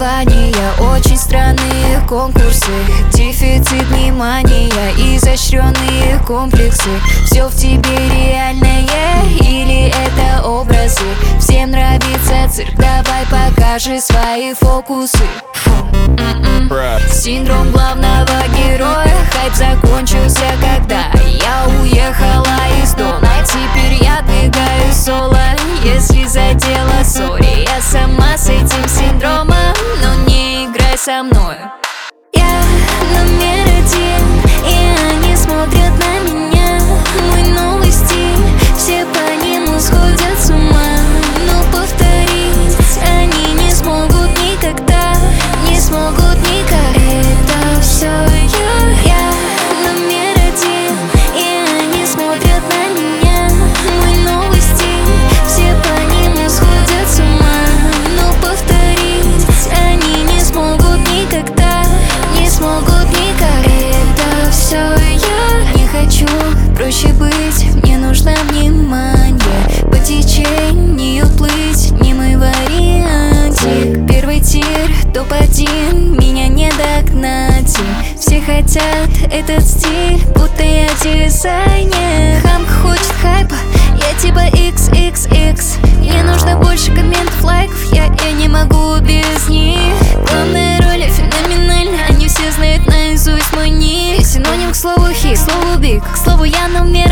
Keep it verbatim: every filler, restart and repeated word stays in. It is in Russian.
соревнования, очень странные конкурсы, дефицит внимания, изощренные комплексы. Все в тебе реальное или это образы? Всем нравится цирк, давай покажи свои фокусы. Фу, м-м. Синдром главного героя. Хайп закончился, когда я уехала из дома. Теперь я двигаю соло. Если задела, сори, я сама с этим синдромом, но не играй со мной. Я номер один, и они смотрят на меня. Мой новый стиль, все по нему сходят с ума. Но повторить они не смогут никогда, не смогут никогда. Это все я, я номер один, и они смотрят на меня. Мой новый стиль, все по нему сходят с ума. Но повторить они не смогут никогда, не смогут никогда. Это все я. Не хочу проще быть, мне нужно внимание. По течению плыть, не мой вариантик. Первый тир, топ-один, меня не догнать. Все хотят этот стиль, будто я дизайнер. Хамка хочет хайпа, я типа икс икс икс. Мне нужно больше комментов, лайков, я, я не могу без них. Главная роль феноменальна, они все знают наизусть мой ник. Синоним к слову хит, к слову биг, к слову я на уме.